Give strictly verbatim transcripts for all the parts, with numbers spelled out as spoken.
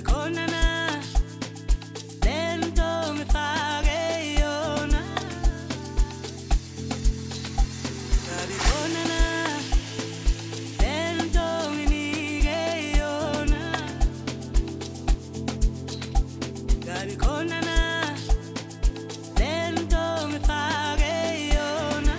khona na lento ngifake yona ngabe khona na lento nginike yona ngabe khona na lento ngifake yona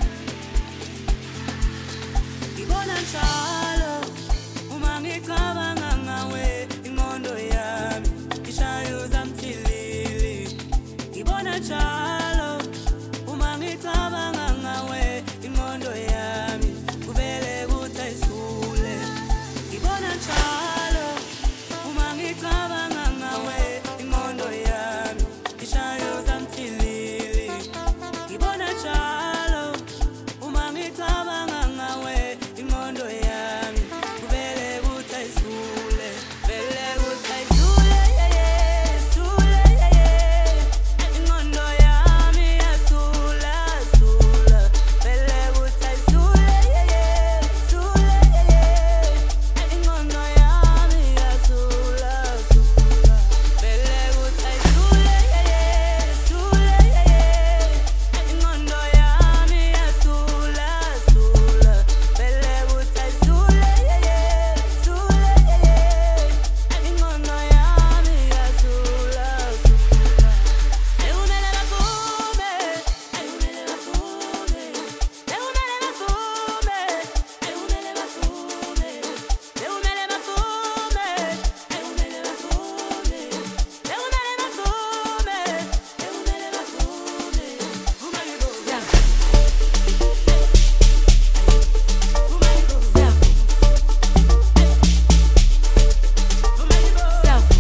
ngibona njalo uma ngicabanga ngawe ingqondo yami ishayuza mthilili ngibona njalo uma ngicabanga ngawe ingqondo yami kubele kuthi ayisule ngibona njalo uma ngicabanga ngawe ingqondo yami ishayuza mthilili ngibona njalo uma ngicabanga ngawe ingqondo yami kubele kuthi ayisule vele kuthi ayisule sule ingqondo yami yasula sula vele kuthi ayisule sule ingqondo yami yasula sula vele kuthi ayisule sule ingqondo yami yasula sula vele kuthi ayisule sule ingqondo yami yasula sula ekumele bavume ekumele bavume ekumele bavume ekumele bavume ekumele bavume ekumele bavume ekumele bavume ekumele bavume vumani bo vumani bo vumani bo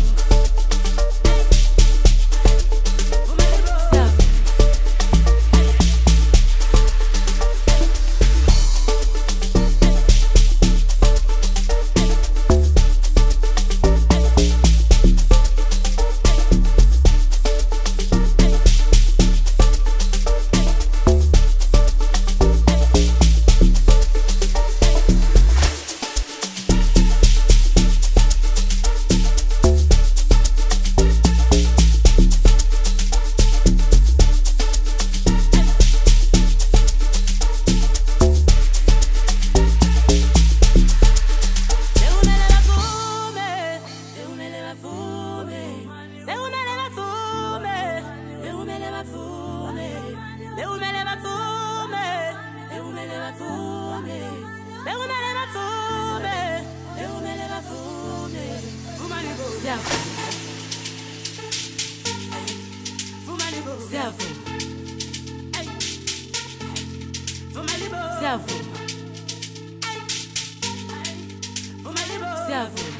Selfie. Selfie. Selfie.